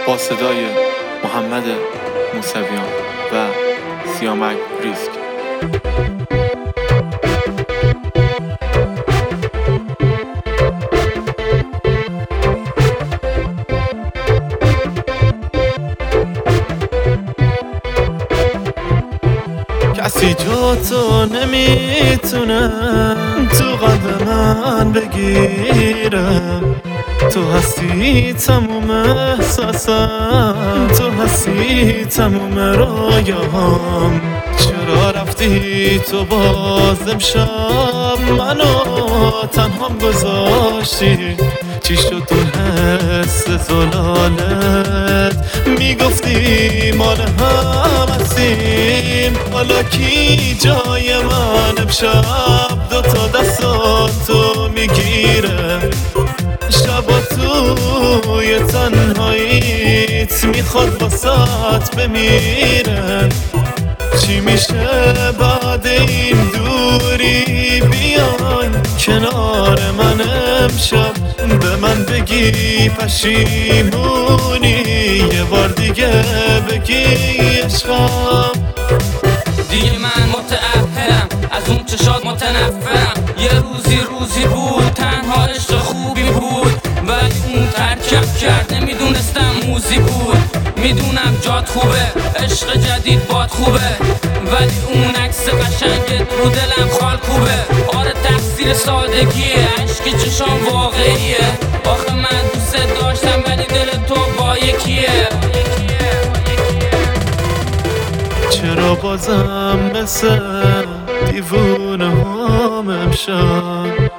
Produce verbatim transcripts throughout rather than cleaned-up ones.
با صدای محمد موسویان و سیامک ریسک. کسی جا تو نمیتونه تو قلب من بگیره، تو هستی تموم احساسم، تو هستی تموم رویاهام. چرا رفتی تو باز امشب منو تنهام گذاشتی؟ چی شد اون حس زلالت؟ میگفتی مال هم هستیم، حالا کی جای من امشب دوتا دستاتو میگیره؟ شبا توی تنهاییت میخواد واسات بمیره. چی میشه بعد این دوری؟ بیای کنار من امشب، به من بگی پشیمونی، یه بار دیگه بگی عشقم. دیگه من متأهلم از اون چشات متنفرم. یه روزی روزی بود تنها عشق خوبی بود، ولی اون ترکم کرد نمیدونستم موزی بود. میدونم جات خوبه، عشق جدید باد خوبه، ولی اون عکس قشنگت رو دلم خال کوبه. آره تقصیر سادگیه، عشق چشام واقعیه. آخه من دوست داشتم ولی دل تو با یکیه. چرا بازم مثل دیوونه هم امشب؟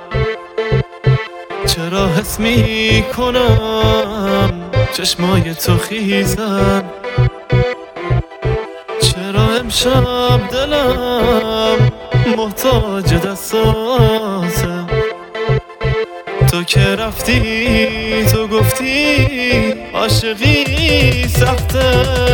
چرا حس می کنم چشمای تو خیزن؟ چرا امشب دلم محتاج دستاته؟ تو که رفتی تو گفتی عاشقی سخته،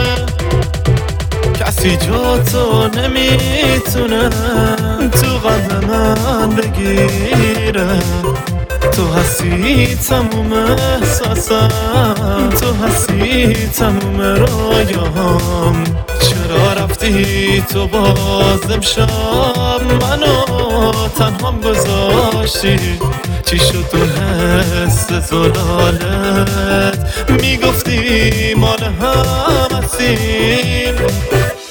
کسی جا تو نمیتونه تو قلب من بگیره. تو هستی تموم احساسم، تو هستی تموم رویاهام. چرا رفتی تو باز امشب منو تنهام گذاشتی؟ چی شد اون حس زلالت؟ میگفتی مال هم هستیم،